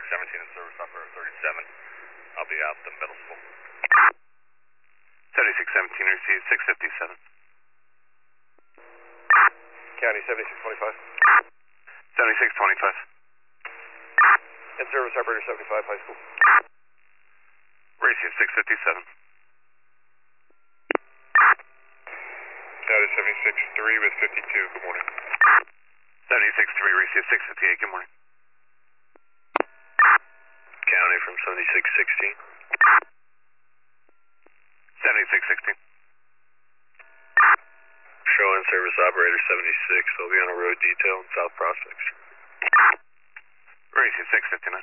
and service operator 37. I'll be out the middle school. 7617 receive 657. County 7625. 7625. In service operator 75, high school. Receive 657. County 76-3 with 52, good morning. 76-3, receive 658, good morning. County from 7616. 7616. Showing service operator 76, they'll be on a road detail in South Prospect Street. Receive 659.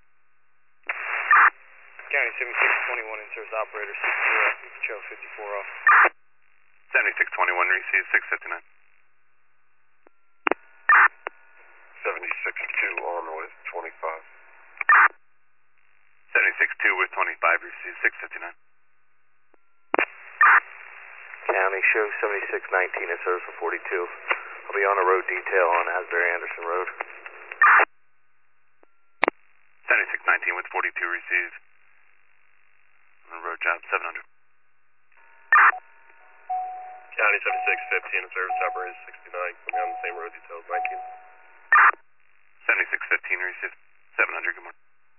County 7621 in service operator 60, show 54 off. 7621, receive 659. 76-2 on with 25. 76-2 with 25, receive 659. County show 7619 in service for 42. I'll be on a road detail on Asbury Anderson Road. 7619 with 42, receive. On the road job 700. County 7615 in service operator 69. I'll be on the same road detail as 19. 7615, receive 700, good morning.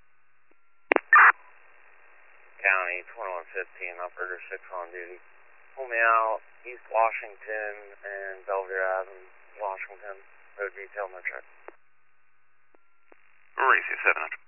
County 2115, operator 6 on duty. Pull me out East Washington and Belvedere Avenue, Washington. Road detail, no check. Receive 700.